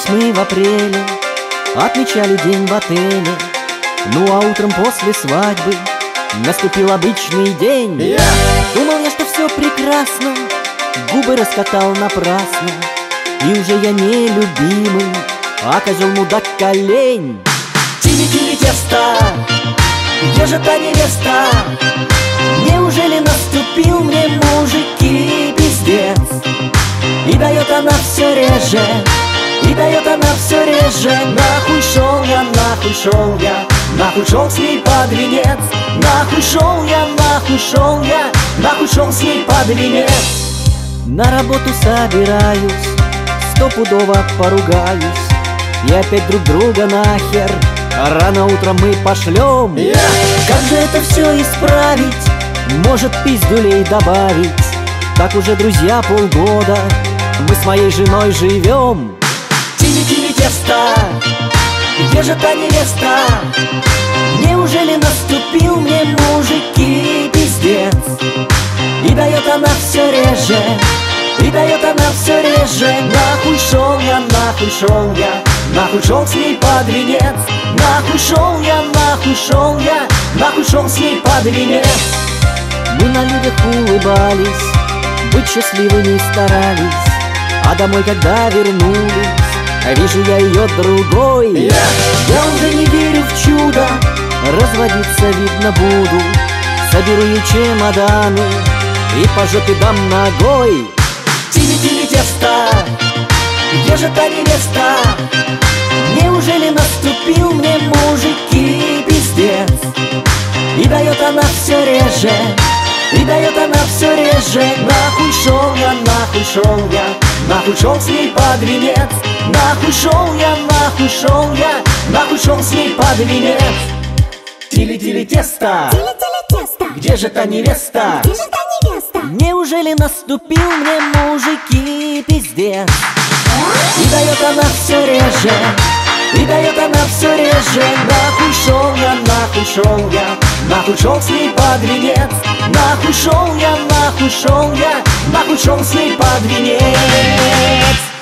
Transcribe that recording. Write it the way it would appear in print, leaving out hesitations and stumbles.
мы в апреле отмечали день в отеле. Ну а утром после свадьбы наступил обычный день. Думал я, что все прекрасно, губы раскатал напрасно, и уже я не любимый, а козел мудак олень. Тили-тили тесто, где же та невеста? Неужели наступил мне, мужики, пиздец? И дает она все реже, и дает она все реже. Нахуй шел я, нахуй шел я, нахуй шел с ней под венец. Нахуй шел я, нахуй шел я, нахуй шел с ней под венец. На работу собираюсь, стопудово поругаюсь, и опять друг друга нахер рано утром мы пошлем. Как же это все исправить? Может, пиздюлей добавить? Так уже, друзья, полгода мы с моей женой живем. Тили-тили тесто, где же та невеста? Неужели наступил мне, мужики, пиздец? И дает она все реже, и дает она все реже. Нахуй шел я, нахуй шел я, нахуй шел с ней под венец. Нахуй шел я, нахуй шел я, нахуй шел с ней под венец. Мы на людях улыбались, быть счастливыми старались, а домой когда вернулись, вижу я ее другой. Я уже не верю в чудо, разводиться видно буду. Соберу ей чемоданы и по жопе дам ногой. Тили-тили тесто, где же та невеста? Неужели наступил мне, мужики, пиздец? И дает она все реже, и дает она все реже. Нахуй шел я, нахуй шел я, нахуй шел с ней под венец. Нахуй шел я, нахуй шел я, нахуй шел с ней под венец. Тили-тили тесто, где же та невеста? Где же та невеста? Неужели наступил мне, мужики, пиздец? И дает она все реже, и дает она все реже. Нахуй шел я, нахуй шел я, нахуй шел с ней под венец. Нахуй шел я, нахуй шел я, нахуй шел с ней под венец.